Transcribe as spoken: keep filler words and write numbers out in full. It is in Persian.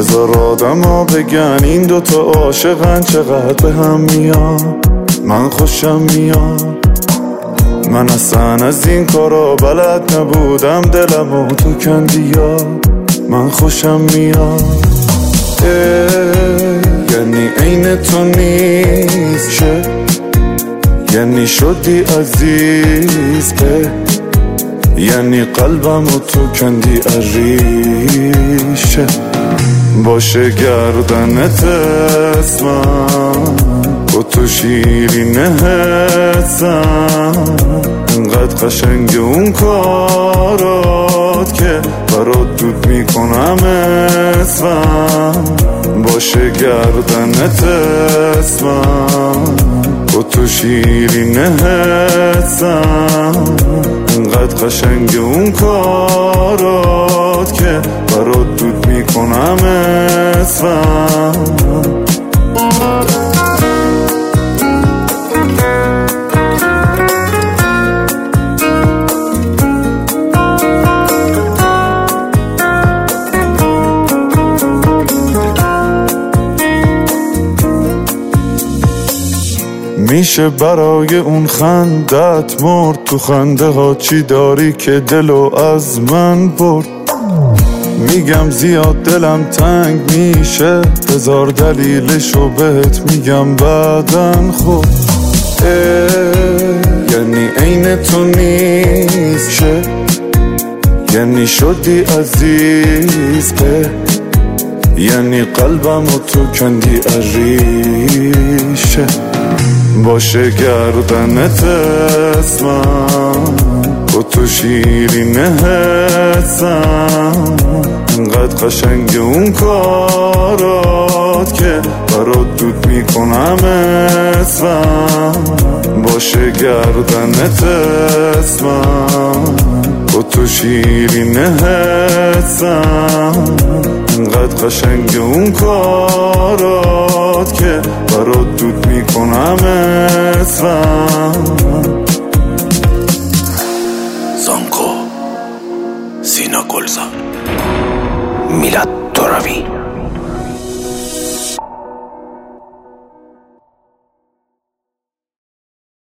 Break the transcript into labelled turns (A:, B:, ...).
A: بذار آدم ها بگن این دوتا عاشقن چقدر به هم میان. من خوشم میاد، من اصلا از این کارا بلد نبودم، دلمو تو کندیا. من خوشم میاد، یعنی عین تو نیست شه، یعنی شدی عزیز به، یعنی قلبمو تو کندی عریشه. باشه گردنت اسمم و تو شیرینه حسم، انقدر قشنگ اون کارات که برات دود میکنم اسمم. باشه گردنت اسمم و تو شیرینه حسم، انقدر قشنگ اون کارات که برات دود میکنم اسمم. میشه برای اون خندت مرد، تو خنده ها چی داری که دلو از من برد. میگم زیاد دلم تنگ میشه، هزار دلیلشو بهت میگم بعدن خود. یعنی عین تو نیست شه، یعنی شدی عزیز به، یعنی قلبمو تو کندی عریشه. باشه گردنت اسمم و تو شیرینه حسم، انقدر قشنگ اون کارات که برات دود میکنم اسمم. باشه گردنت اسمم و تو شیرینه حسم، انقدر قشنگ اون کارات که برات دود میکنم اسمم.
B: زانکو، سینا گلزار، میلاد ترابی.